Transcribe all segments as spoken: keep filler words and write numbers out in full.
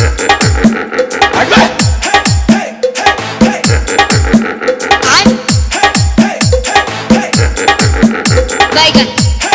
बैगन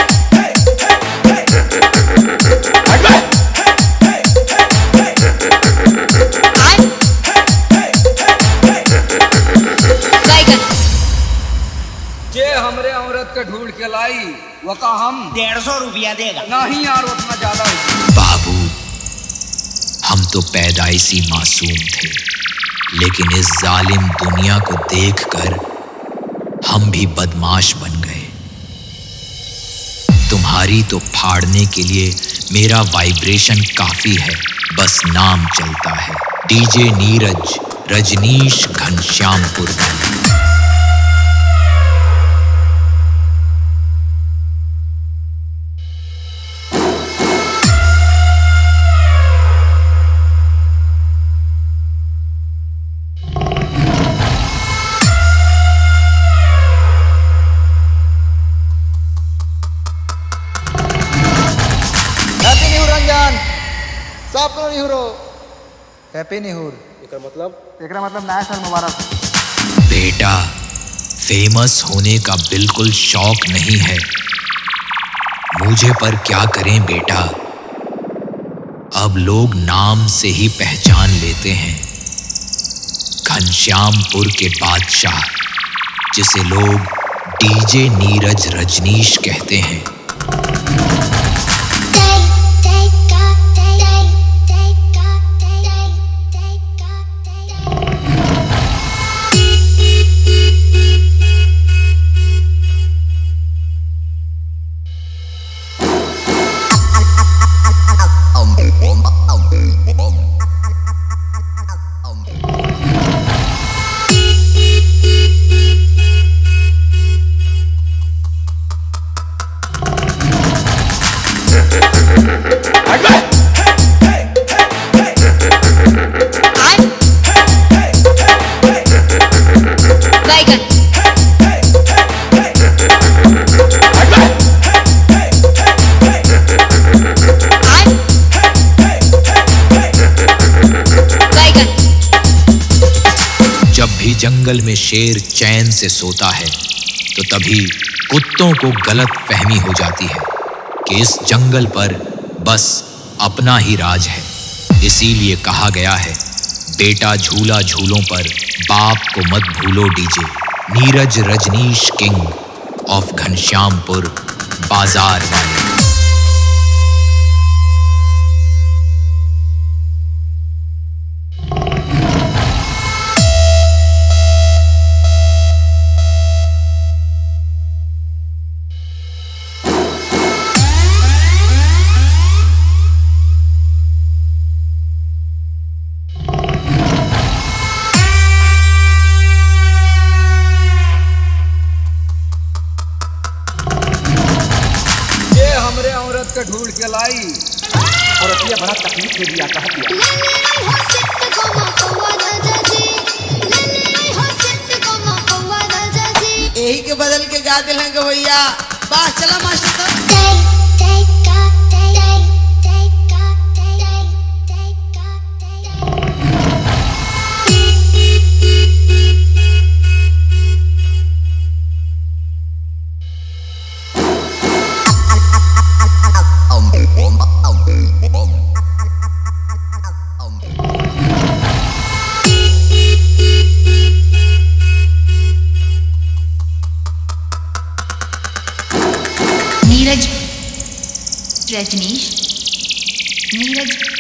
जे हमरे औरत के ढूंढ के लाई वो का हम डेढ़ सौ रुपया देगा। नहीं यार उतना ज्यादा है। बाबू, हम तो पैदाइशी मासूम थे, लेकिन इस जालिम दुनिया को देखकर हम भी बदमाश बन गए। तुम्हारी तो फाड़ने के लिए मेरा वाइब्रेशन काफी है, बस नाम चलता है डीजे नीरज रजनीश घनश्यामपुर वाले। हैप्पी न्यू रंजन सब करो न्यू रो हैप्पी न्यू एकर मतलब एकरा मतलब नया साल मुबारक। बेटा, फेमस होने का बिल्कुल शौक नहीं है मुझे, पर क्या करें बेटा, अब लोग नाम से ही पहचान लेते हैं। घनश्यामपुर के बादशाह, जिसे लोग डीजे नीरज रजनीश कहते हैं। बैगन बैगन जब भी जंगल में शेर चैन से सोता है तो तभी कुत्तों को गलत फहमी हो जाती है कि इस जंगल पर बस अपना ही राज है। इसीलिए कहा गया है, बेटा झूला झूलों पर बाप को मत भूलो DJ Neeraj Rajnish king of Ghanshyampur बाजार वाले। जे हमरे औरत के ढूंढ के लाई और अतिया बड़ा तकलीफ में दिया कहा दिया। यही के बदल के गा दिल हैं भैया। बस चला मास्टर साहब। नीरज रजनीश नीरज